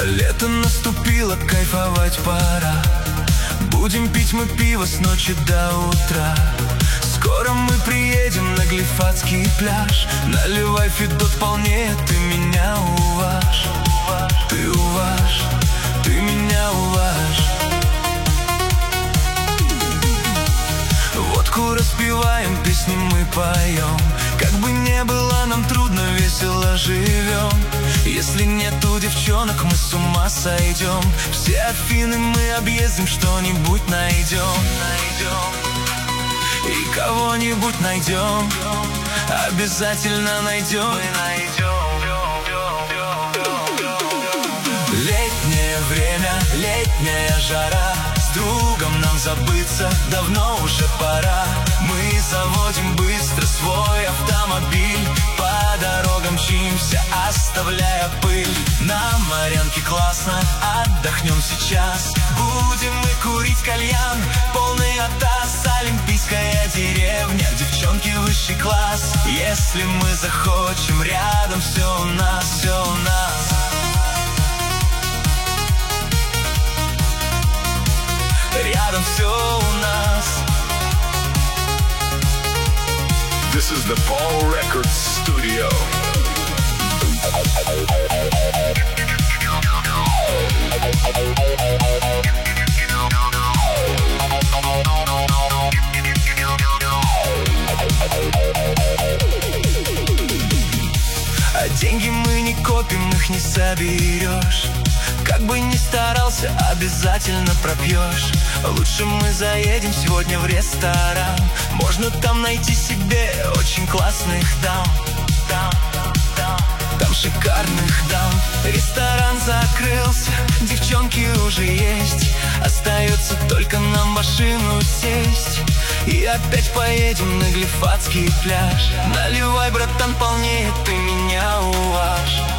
Лето наступило, кайфовать пора. Будем пить мы пиво с ночи до утра. Скоро мы приедем на Глифацкий пляж. Наливай, Федот, полнее, ты меня уважь. Ты уважь, ты меня уважь. Водку распиваем, песни мы поем. Как бы не было нам трудно, весело живем. Если нету девчонок, мы с ума сойдем. Все Афины мы объездим, что-нибудь найдем. И кого-нибудь найдем, обязательно найдем. Летнее время, летняя жара. С другом нам забыться давно уже пора. Мы заводим быстро свой автомобиль. По дорогам мчимся, оставляя пыль. На Марьянке классно, отдохнем сейчас. Будем мы курить кальян, полный атас. Олимпийская деревня, девчонки высший класс. Если мы захочем, рядом все у нас, все у нас. Рядом все у нас. This is the Paul Records Studio. А деньги мы не копим, их не соберешь. Как бы ни старался, обязательно пропьешь. Лучше мы заедем сегодня в ресторан. Можно там найти себе очень классных дам. Там шикарных дам. Ресторан закрылся, девчонки уже есть. Остается только нам в машину сесть. И опять поедем на Глифацкий пляж. Наливай, братан, полнее, ты меня уважь.